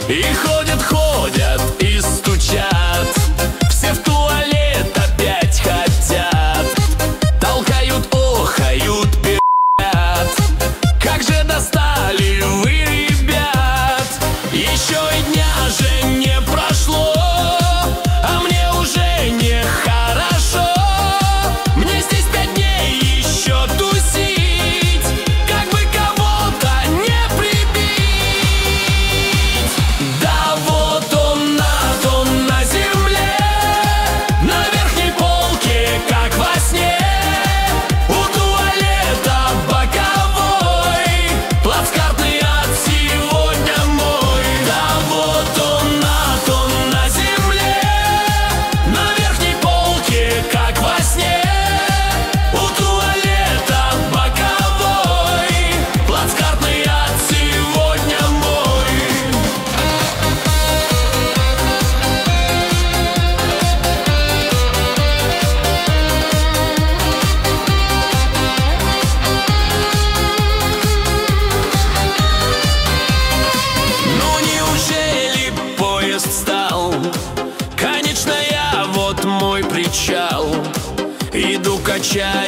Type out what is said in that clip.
И ходят, ходят и стучат, все в туалет опять хотят. Толкают, охают, пи***ят. Как же достали вы, ребят. Еще и дня же не прошло, а мне уже нехорошо. Мне здесь 5 дней еще тусить, как бы кого-то не прибить. Да вот он на земле, на верхней полке, как во сне. У туалета боковой, плацкартный ад сегодня мой. Да вот он на земле, на верхней полке, как во сне. У туалета боковой, плацкартный ад сегодня мой. Ну неужели поезд встал? Конечно, я вот мой причал. Иду, качаю